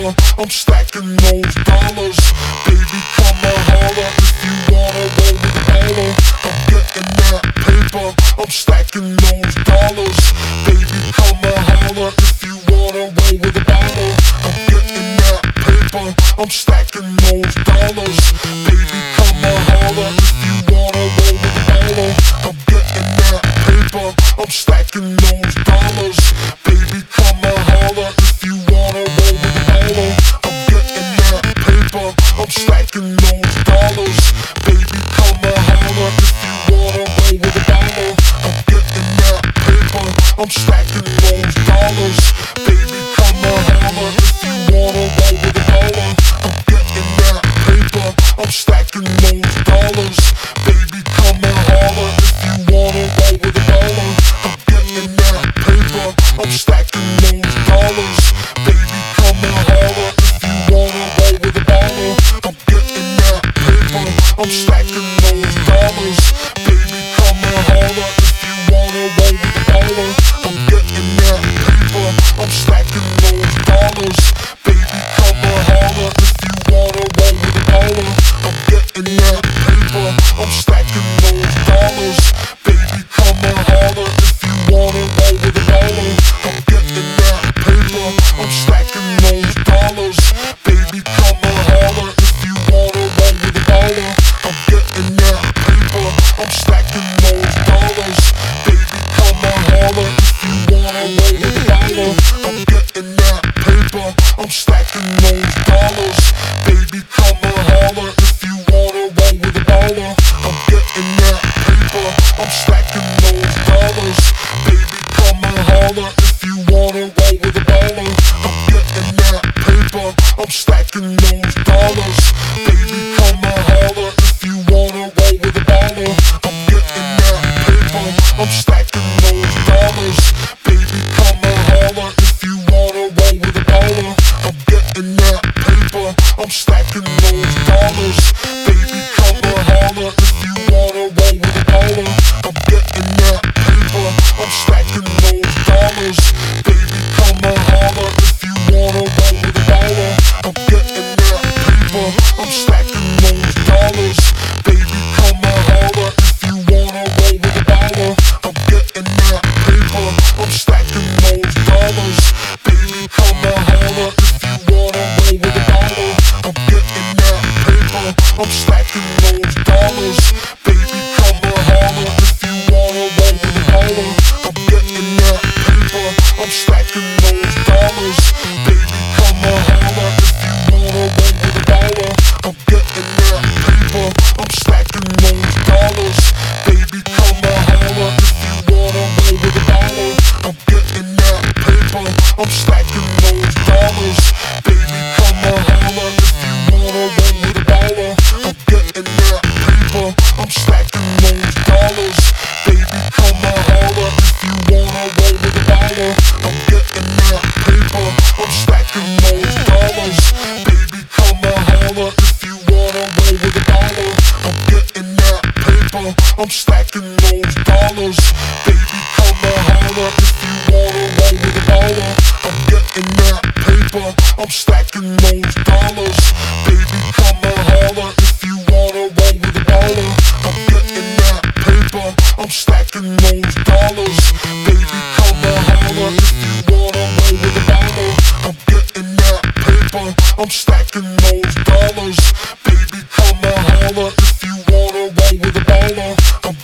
paper, I'm stacking those dollars. Baby, come and holler if you wanna roll with a baller. I'm getting that paper, I'm stacking those dollars. Baby, come and holler if you wanna roll with a baller. I'm getting that paper, I'm stacking those dollars. Baby, come and holler if you wanna roll with a baller. I'm getting that paper, I'm stacking those dollars. Baby, come and holler if you wanna roll with a baller. I'm getting that paper, I'm stacking those dollars. Baby, come and holler if you wanna roll with a baller. I'm getting that paper, I'm stacking those dollars. Baby, come and holler if you wanna roll with a baller. I'm getting that paper, I'm stacking those dollars. Baby, come and holler if you wanna roll with a baller. I'm getting that paper, I'm stacking those dollars. Baby, come and holler if you wanna roll with a baller. I'm getting that paper, I'm stacking those dollars. Baby, come and holler if you wanna roll with a baller. I'm getting that paper, I'm stacking those dollars. Baby, come and holler if you wanna roll with a baller. I'm getting that paper, I'm stacking those dollars. Baby, come and holler if you wanna roll with a baller. I'm getting that paper, I'm stacking those dollars. Baby, come and holler if you wanna roll with a baller. I'm getting that paper, I'm stacking those dollars. Baby, come and holler if you wanna roll with a baller. I'm getting that paper, I'm stacking those dollars. Baby, come and holler if you wanna roll with a baller. I'm getting that paper, I'm stacking those dollars. Baby, come and holler if you wanna roll with a baller. I'm getting that paper, I'm stacking those dollars. Baby, come and holler if you wanna roll with a baller. I'm getting that paper, I'm stacking those dollars. Baby, come and holler if you wanna roll with a baller. I'm getting that paper, I'm stacking those dollars. Baby, come and holler if you wanna roll with a baller. I'm getting that paper, I'm stacking those dollars. Baby, come and holler if you wanna roll with a baller. I'm getting that paper, I'm stacking those dollars. Baby, come and holler if you wanna roll with a baller. I'm getting that paper, I'm stacking those dollars. Baby, come and holler if you wanna roll with a baller. I'm getting that paper, I'm stacking those dollars. Baby, come and holler if you wanna roll with a baller. I'm getting that paper, I'm stacking those dollars. Baby, come and holler if you wanna roll with a baller. I'm getting that paper, I'm stacking those dollars. Baby, come and holler if you wanna roll with a baller. I'm getting that paper, I'm stacking those dollars. Baby, come and holler if you wanna roll with a baller. I'm getting that paper, I'm stacking those dollars. Baby, come and holler if you wanna roll with a baller. I'm getting that paper, I'm stacking those dollars. Baby, come and holler if you wanna roll with a baller. I'm getting that paper, I'm stacking those dollars. Baby, come and holler if you wanna roll with a baller. I'm getting that paper, I'm stacking those dollars. Baby, come and holler if you wanna roll with a baller. I'm getting that paper, I'm stacking those dollars. Baby, come and holler if you wanna roll with a baller. I'm getting that paper, I'm stacking